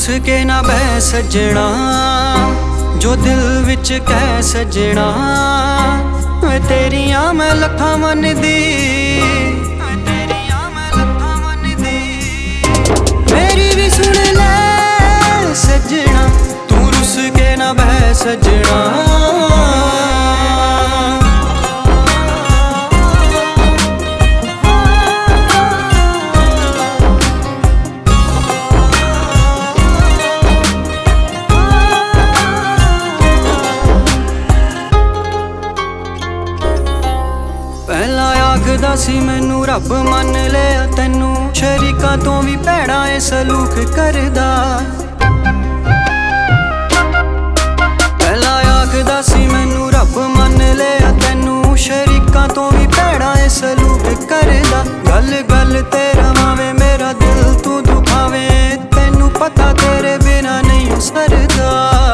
के ना बह सजना, जो दिल विच कह सजना। तेरियां मैं लखां मनदी, मेरी भी सुन ले सजना, तू रुस के ना बह सजना। पहला आखदा सी मैनू रब मन लिया तैनू, शरीकां तो भी भैड़ा ए सलूक करदा। पहला आखदा सी मैनू रब मन लिया तैनू, शरीकां तो भी भैड़ा ए सलूक करदा। गल गल ते रवावे मेरा दिल तू दुखावे, तैनू पता तेरे बिना नहीं सरदा।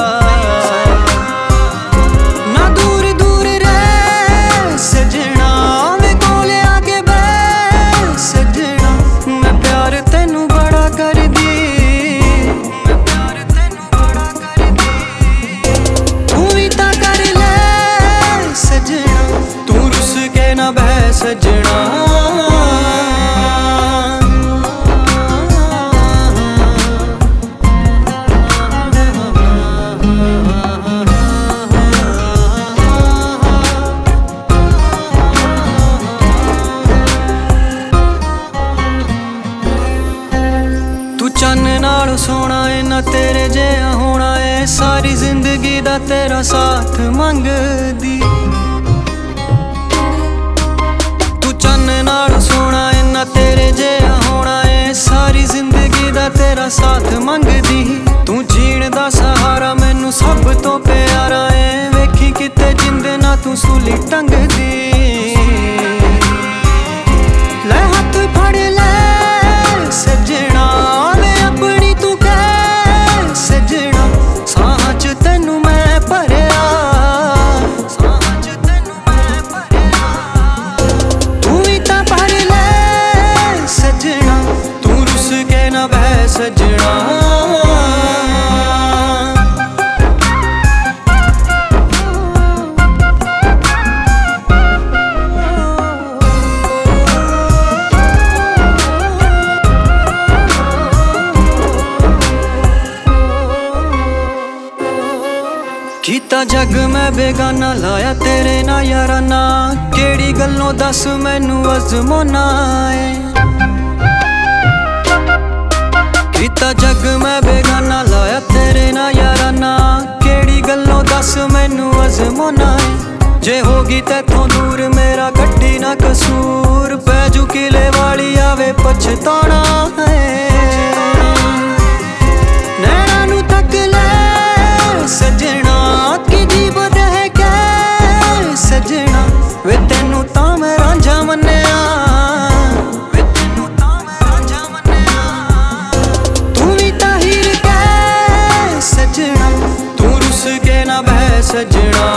सजना तू चन्न नाल सोना है ना तेरे जिहा होना है, सारी जिंदगी दा तेरा साथ मंगदी। सोना है ना तेरे जिहा होना है, सारी जिंदगी दा तेरा साथ मंगदी। तू जीण दा सहारा मैनू सब तो प्यारा है, वेखी किते जिंदे ना तू सूली टंगदी। ले हाथ फड़ ले सजना, वे अपनी तू कह सजना। साह च तैनू मैं भरिया, सजना। कीता जग मैं बेगाना, लाया तेरे ना याराना, केड़ी गल्लों दस मैनू अजमाना है। कीता जग मैं बेगाना, लाया तेरे ना याराना, केड़ी गल्लों दस मैनू अजमाना है। जे होगी तैथों दूर मेरा कट्टी ना कसूर, पैजू किले वाली आवे पछताना है। नैना नू तक ले सजना, कि जीव रह के सजना। वे तैनू तां मैं रांझा मन्निया, सजना